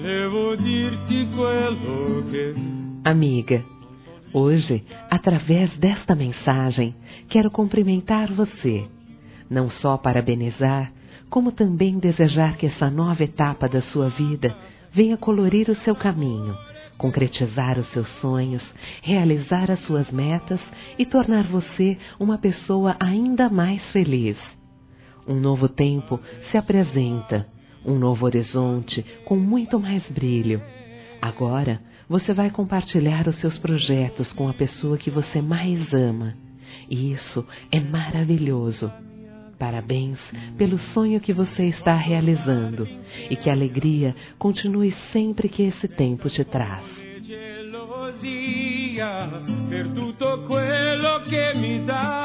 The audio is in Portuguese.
Amiga, hoje, através desta mensagem, quero cumprimentar você, não só parabenizar, como também desejar que essa nova etapa da sua vida venha colorir o seu caminho, concretizar os seus sonhos, realizar as suas metas e tornar você uma pessoa ainda mais feliz. Um novo tempo se apresenta, um novo horizonte com muito mais brilho. Agora, você vai compartilhar os seus projetos com a pessoa que você mais ama. E isso é maravilhoso. Parabéns pelo sonho que você está realizando e que a alegria continue sempre que esse tempo te traz. Per tutto quello che mi dà.